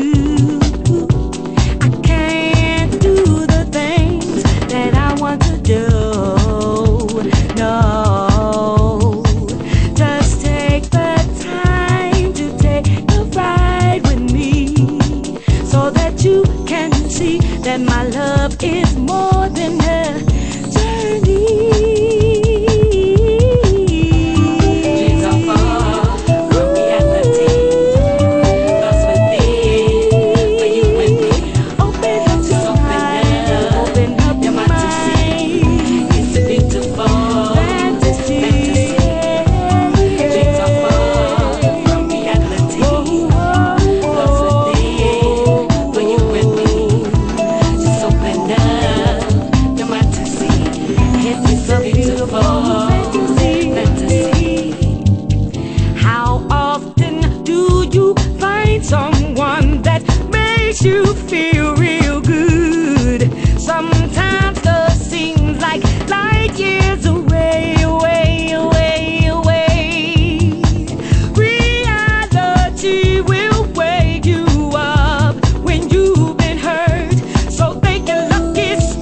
I can't do the things that I want to do. No, just take the time to take a ride with me, so that you can see that my love is more than a journey. How often do you find someone that makes you feel